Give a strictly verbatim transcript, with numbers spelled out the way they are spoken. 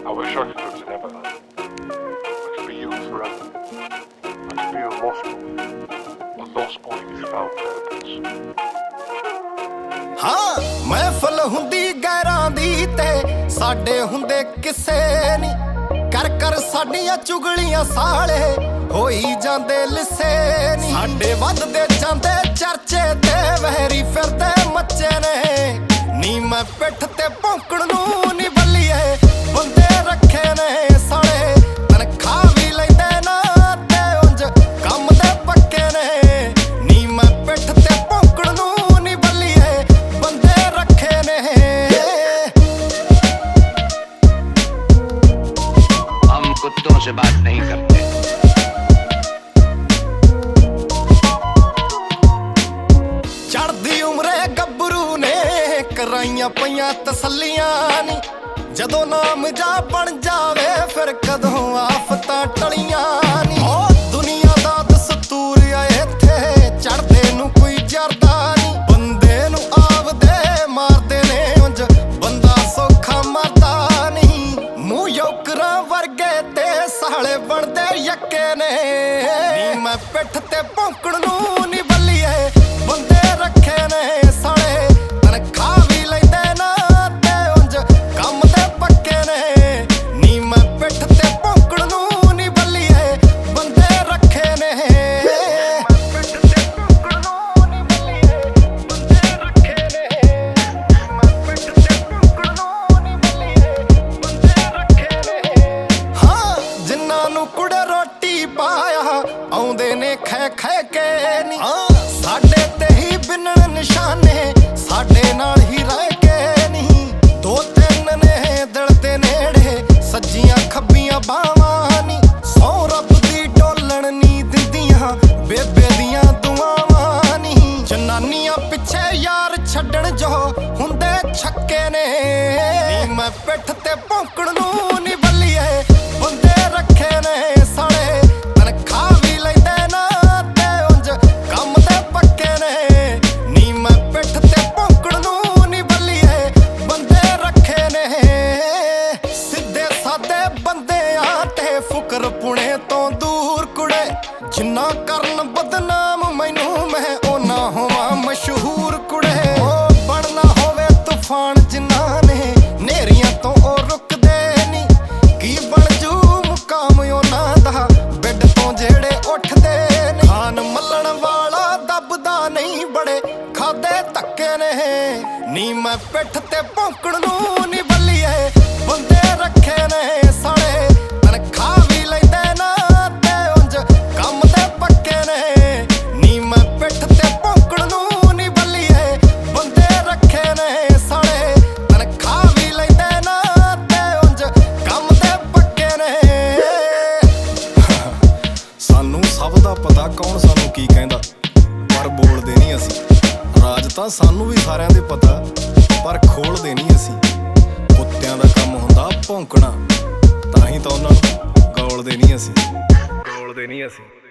I wish I could go to Neverland. I could be you forever. I could be a lost boy. A lost boy who's found purpose. हाँ महफल हुंदी गैरां दी ते साडे हुंदे किसे नी कर कर साडियां चुगलियां साले होई जांदे लिसे नी साडे वधदे जांदे चर्चे ते वहरी फिरदे मच्चे ने नी मैं पिठ ते भौंकण नूं नी बल्लीए बंदे रखे ने साले तनखा भी लैंदे ना ते उंज कम दे पक्के ने नी मैं पिठ ते भौंकण नूं नी बल्लीए बंदे रखे ने हम कुत्तों से बात नहीं करते। चढ़दी उम्रे गब्बरू ने कराइयां पईयां तसल्लियां नी जदों नाम जा बन जावे फिर कदों आफतां टलियां नी ओ दुनिया दा दस्तूर आ इत्थे चढ़दे नूं कोई जरदा नी बंदे नूं आवदे मारदे ने उंज बंदा सौखा मरदा नी मूंह योकरां वर्गे ते साले बनदे यक्के ने नी मैं पिठ ते भौंकण नूं नी बल्लीए बंदे रखे ने साले तनखा भी लैंदे ना ते उंज कम ते पक्के ने नी मैं पिठ ते भौंकण नूं नी बल्लीए बंदे रखे ने पिठ ते भौंकण नूं नी बल्लीए बंदे रखे ने मैं पिठ ते भौंकण नूं नी बल्लीए बंदे रखे ने हाँ जिन्हां नूं कुड़े रोटी पाया आउंदे ने खै खै के नी साडे ते ही बिनण निशाने साडे नाल ही रह के नहीं दो तीन ने दिल दे नेड़े सज्जियां खब्बियां बावां नी सौ रब दी डोलण नी दिंदियां बेबे दियां दुआवां नी जनानियां पिछे यार छड्डण जो हुंदे छक्के ने नी मैं पिठ ते भौंकण नूं नी बल्लीए बंदे रखे ने साले तनखा भी लैंदे ना ते उंज कम ते पक्के ने नी मैं पिठ ते भौंकण नूं नी बल्लीए बंदे रखे ने सिद्धे सादे बंदे आ ते फुकर पुणे तो दूर कुड़े जिन्ना करन बदनाम मैनू मैं ओना होवां मशहूर कुड़े ओ बनना होवे तूफान जिन्ना ने नेरियां तो ओ रुकदे नी की बन जू मुकाम ओना दा बेड तो जेड़े उठदे ने खान मल्लण वाला दबदा नहीं बड़े खादे धक्के ने नी मैं पिठ ते भौंकण नूं नी बल्लीए बंदे रखे ने साले तनखा भी लैंदे ना ते उंज कम ते पक्के ने नी मैं पिठ ते भौंकण नूं नी बल्लीए बंदे रखे ने साले तनखा भी लैंदे ना ते उंज कम ते पक्के ने सानू सब दा पता कौन सानू की कहंदा पर बोलदे नहीं असीं राज तां सानू भी सारिਆਂ ਦੇ पता पर खोलदे नहीं असीं कुत्तियां दा काम हुंदा भौंकणा तां ही तां ਉਹਨਾਂ ਨੂੰ ਗੌਲਦੇ ਨਹੀਂ ਅਸੀਂ ਗੌਲਦੇ ਨਹੀਂ ਅਸੀਂ